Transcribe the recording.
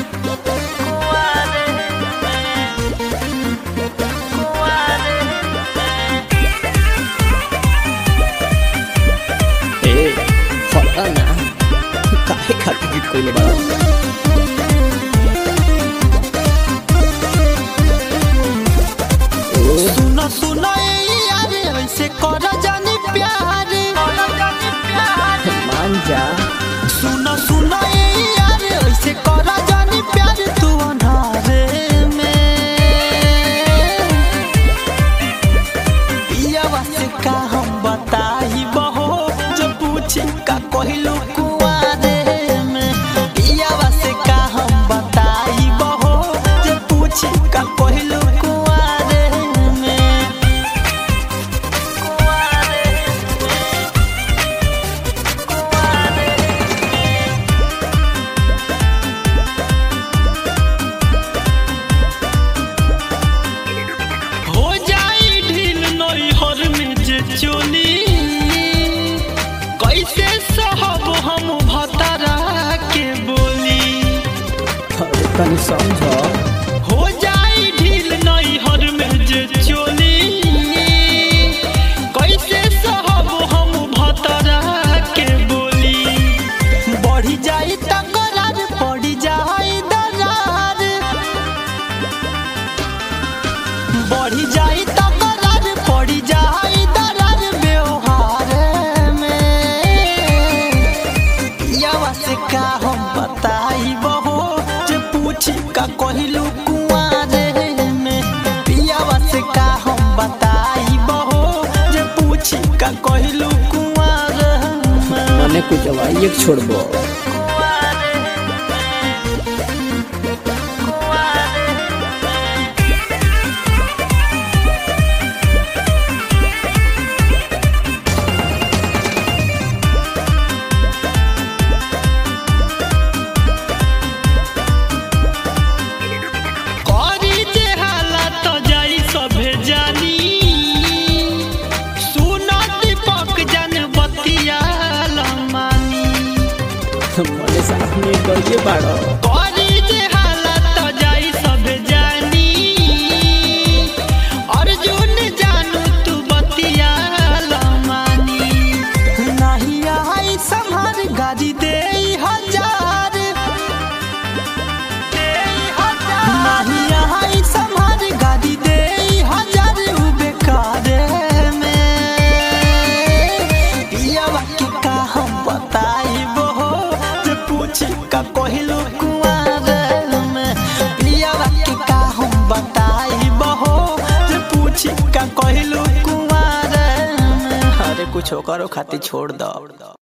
काहे खातिर गीत कइले बा। सुनो सुनो यार ऐसे कर जानी प्यार मान जा। सुनो सुनो यार ऐसे कर जानी प्यार तू अनारे में पियावा से का हम बताई बहो जो पूछी का कहलू कुआरे में पियावा से का हम बताई बहो जो पूछी का कहलू चोली कैसे सहब हम भतरा के बोली तनी समझ हो जाई ढील नैहर में जे चोली कैसे सहब हम भतरा के बोली बढ़ी जाई तकरार पड़ी जाई दरार बढ़ी जाई तकरार पड़ी जाई का हम बताई बहो जे पूछी का कहलू कुआरे में पियावा से का हम बताई बहो जे पूछी का कहलू कुआरे में मने कुछ जवाई एक छोड़बो। मने सामने करिए बाड़ो करी जे हालत जाई सब जानी अर्जुन जानू तू बतिया लमानी नहीं आई संभार गाड़ी दे हजार नहीं आई संभार गाड़ी दे हजार बेकार में पियावा के का हम बताई का कहलू कुआरे में पियावा के का हम बताई बहो जे पूछी का कहलू कुआरे में। अरे कुछ करो खातिर छोड़ दो।